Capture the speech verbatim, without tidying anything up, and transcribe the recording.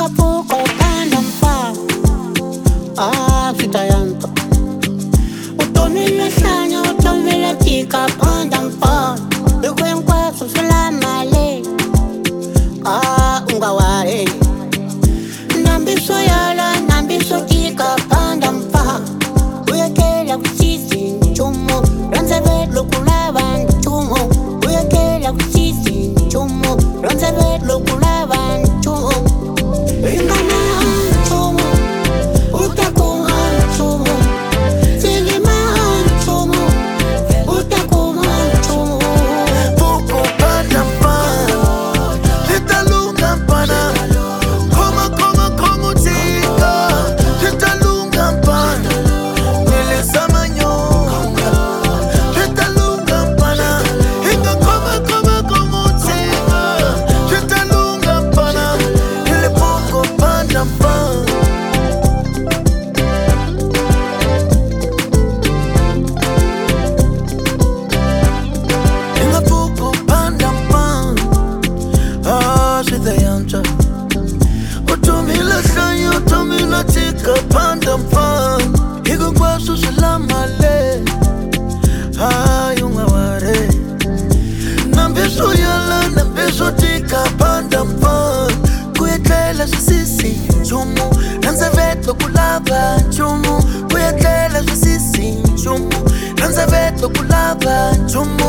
Ingapuko panda mpa Ah, sitayanta Utomile sanya, utomile tika panda mpa Ikwe mkwa susula male Ah, ungaware Nambiso yala, nambiso tika panda mpa Uyekela kusisi nchumo Ranzebe lukulaba nchumo Uyekela kusisi nchumo Ranzebe lukulaba nchumo Ingana nchumo Utakuma nchumo Singima nchumo Utakuma nchumo Puko panda mpa Litalunga mpana Koma koma komu tika Litalunga mpana Nilisama nyonga Litalunga mpana Inga koma koma komu tika Litalunga mpana Nile puko panda mpa Inga puko panda mpa Ah, sitayanta Utumila sanya, utumila tika panda mpa Igo kwa susula male Ah, yungaware Nambiso yala, nambiso tika panda mpa Kuyetela sisisi chumu Nanza veto kulava chumu Kuyetela sisisi chumu Nanza veto kulava chumu